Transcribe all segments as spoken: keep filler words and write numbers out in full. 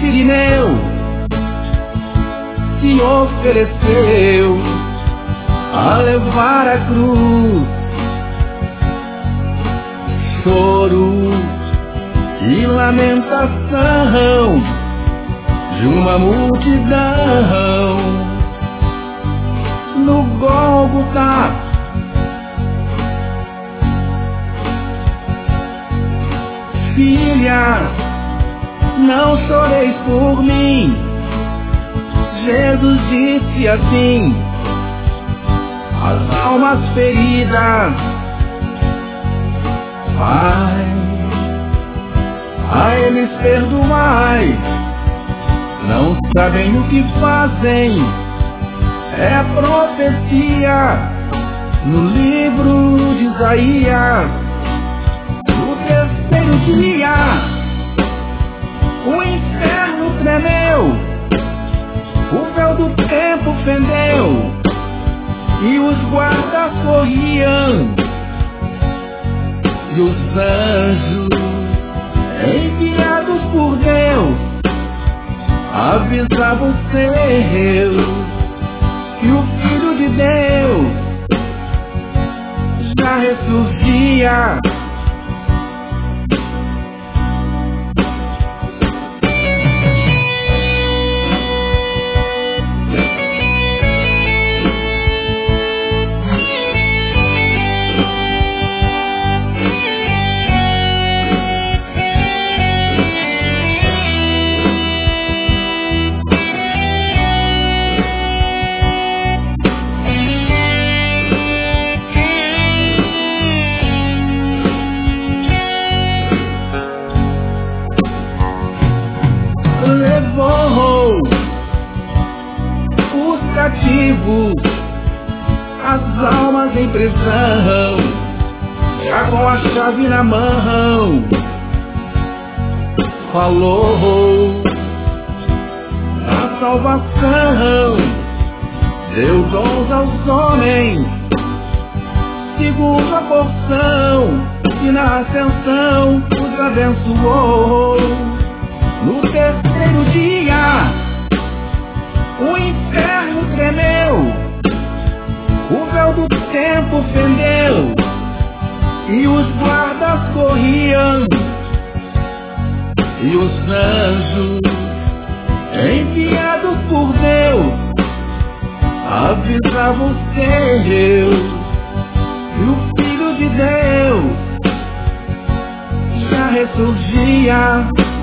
Irineu se ofereceu a levar a cruz, choro e lamentação de uma multidão no Gólgota. Filha, não choreis por mim, Jesus disse assim: as almas feridas, Pai, a eles perdoai, não sabem o que fazem. É profecia no livro de Isaías. No terceiro dia, o inferno tremeu, o véu do tempo fendeu, e os guardas corriam, e os anjos enviados por Deus avisavam os seus que o Filho de Deus já ressurgia. Levou os cativos, as almas em prisão, já com a chave na mão, falou da salvação, deu dons aos homens, segundo a porção, e na ascensão os abençoou. No terceiro dia, o inferno tremeu, o véu do tempo fendeu, e os guardas corriam, e os anjos enviados por Deus avisavam os seus que o Filho de Deus já ressurgia.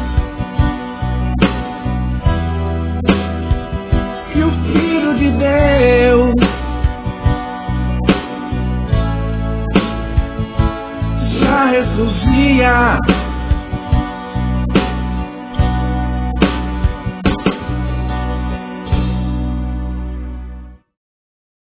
E o Filho de Deus já ressurgia.